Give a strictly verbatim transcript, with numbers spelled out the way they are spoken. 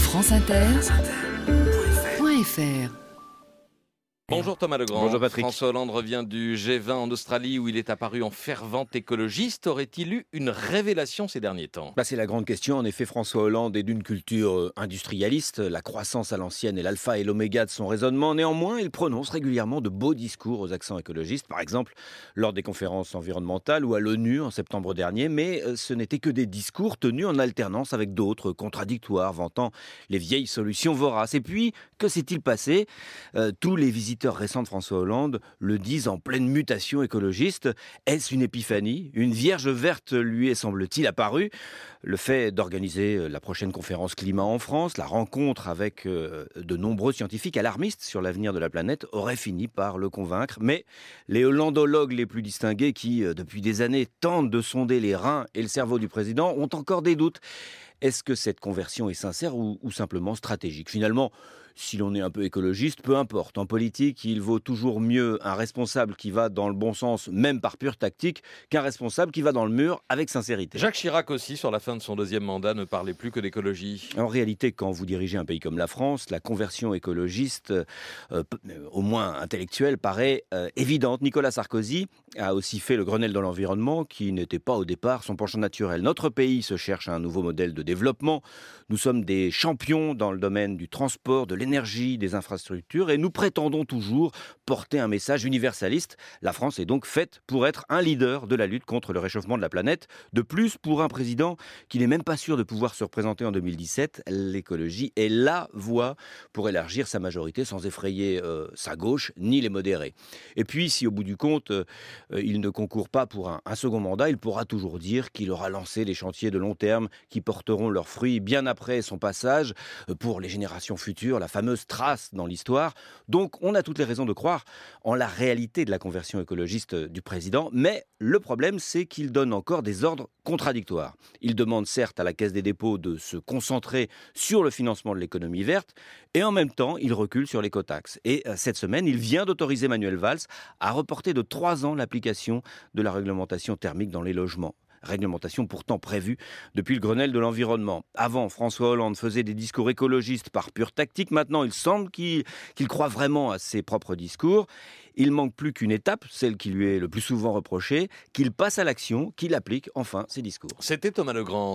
France Inter point F R. Bonjour Thomas Legrand. Bonjour Patrick. François Hollande revient du G vingt en Australie où il est apparu en fervent écologiste. Aurait-il eu une révélation ces derniers temps ? Bah, c'est la grande question. En effet, François Hollande est d'une culture industrialiste. La croissance à l'ancienne est l'alpha et l'oméga de son raisonnement. Néanmoins, il prononce régulièrement de beaux discours aux accents écologistes. Par exemple, lors des conférences environnementales ou à l'ONU en septembre dernier. Mais ce n'étaient que des discours tenus en alternance avec d'autres contradictoires, vantant les vieilles solutions voraces. Et puis, que s'est-il passé ? euh, Tous les visiteurs récents de François Hollande le disent en pleine mutation écologiste. Est-ce une épiphanie ? Une vierge verte lui est, semble-t-il, apparue. Le fait d'organiser la prochaine conférence climat en France, la rencontre avec de nombreux scientifiques alarmistes sur l'avenir de la planète aurait fini par le convaincre. Mais les hollandologues les plus distingués qui, depuis des années, tentent de sonder les reins et le cerveau du président ont encore des doutes. Est-ce que cette conversion est sincère ou, ou simplement stratégique ? Finalement, si l'on est un peu écologiste, peu importe. En politique, il vaut toujours mieux un responsable qui va dans le bon sens, même par pure tactique, qu'un responsable qui va dans le mur avec sincérité. Jacques Chirac aussi, sur la fin de son deuxième mandat, ne parlait plus que d'écologie. En réalité, quand vous dirigez un pays comme la France, la conversion écologiste, euh, au moins intellectuelle, paraît euh, évidente. Nicolas Sarkozy a aussi fait le Grenelle de l'environnement, qui n'était pas au départ son penchant naturel. Notre pays se cherche à un nouveau modèle de développement. Nous sommes des champions dans le domaine du transport, de l'énergie, des infrastructures, et nous prétendons toujours porter un message universaliste. La France est donc faite pour être un leader de la lutte contre le réchauffement de la planète. De plus, pour un président qui n'est même pas sûr de pouvoir se représenter en deux mille dix-sept, l'écologie est la voie pour élargir sa majorité sans effrayer euh, sa gauche ni les modérés. Et puis, si au bout du compte, euh, il ne concourt pas pour un, un second mandat, il pourra toujours dire qu'il aura lancé les chantiers de long terme qui porteront leurs fruits bien après son passage euh, pour les générations futures, la fameuse trace dans l'histoire. Donc, on a toutes les raisons de croire en la réalité de la conversion écologiste du président, mais le problème, c'est qu'il donne encore des ordres contradictoires. Il demande certes à la Caisse des dépôts de se concentrer sur le financement de l'économie verte, et en même temps, il recule sur l'écotaxe. Et euh, cette semaine, il vient d'autoriser Manuel Valls à reporter de trois ans l'application de la réglementation thermique dans les logements. Réglementation pourtant prévue depuis le Grenelle de l'environnement. Avant, François Hollande faisait des discours écologistes par pure tactique. Maintenant, il semble qu'il, qu'il croit vraiment à ses propres discours. Il manque plus qu'une étape, celle qui lui est le plus souvent reprochée, qu'il passe à l'action, qu'il applique enfin ses discours. C'était Thomas Legrand.